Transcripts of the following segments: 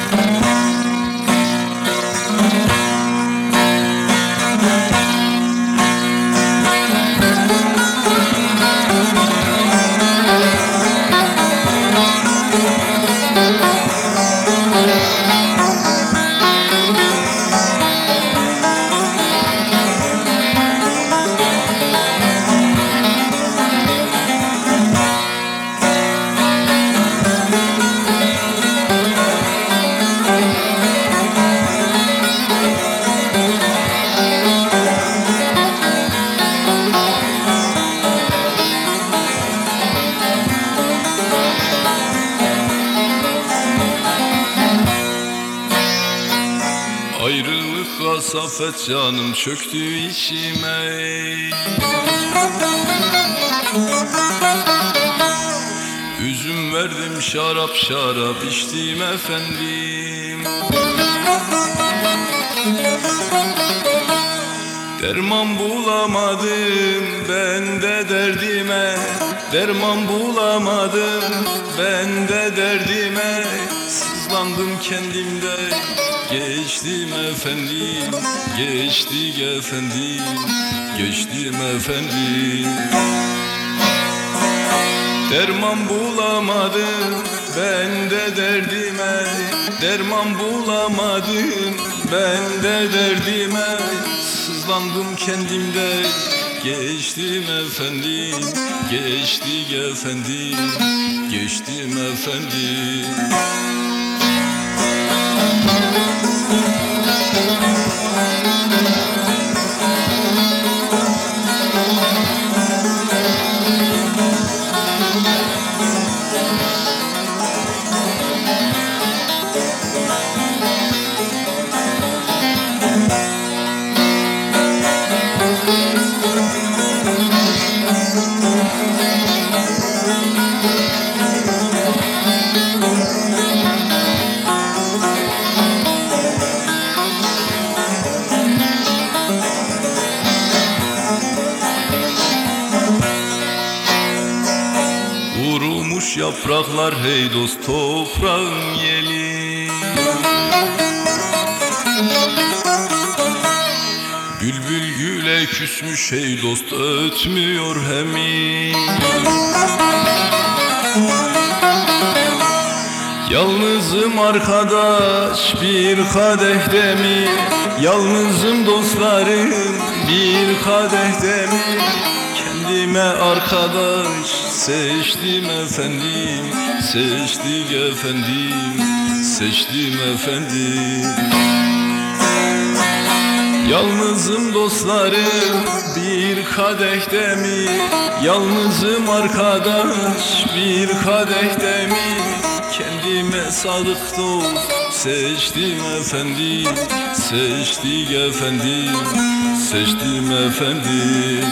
Ayrılık kasafet canım çöktü içime. Üzüm verdim şarap şarap içtim efendim. Derman bulamadım ben de derdime, derman bulamadım ben de derdime. Sızlandım kendimde, geçtim efendim, geçtik efendim, geçtim efendim. Derman bulamadım ben de derdime, derman bulamadım ben de derdime. Sızlandım kendimde, geçtim efendim, geçtik efendim, geçtim efendim. Vurulmuş yapraklar hey dost toprağın yeli. Bülbül güle küsmüş hey dost ötmüyor hemi. Yalnızım arkadaş bir kadehte mi? Yalnızım dostlarım bir kadehte mi? Kendime arkadaş seçtim efendim, seçtik efendim, seçtim efendim. Yalnızım dostlarım bir kadehte mi? Yalnızım arkadaş bir kadehte mi? Kendime sadık dost seçtim efendim, seçtik efendim, seçtim efendim.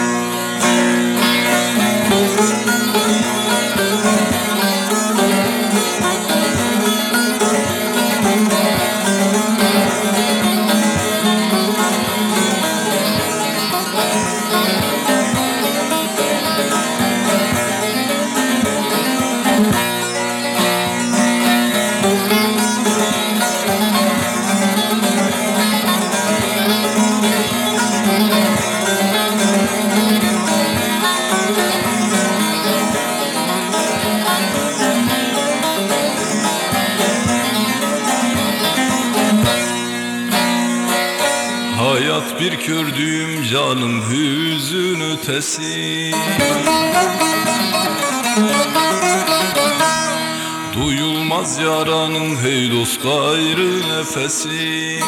Hayat bir kördüğüm canım hüzün ötesi. Duyulmaz yaranın hey dost gayrı nefesi.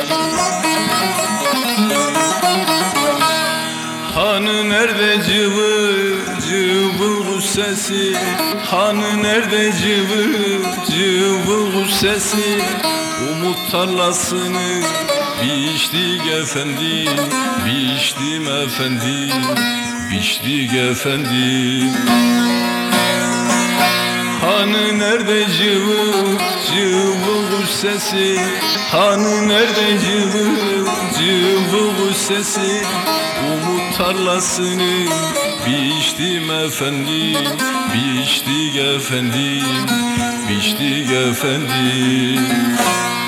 Hani nerede cıvıl cıvıl kuş sesi? Hani nerede cıvıl cıvıl kuş sesi? Umut tarlasını biçtik efendim, biçtim efendim, biçtik efendim. Hani nerede cıvıl cıvıl kuş sesi? Hani nerede cıvıl cıvıl kuş sesi? Umut tarlasını biçtim efendim, biçtik efendim, biçtik efendim.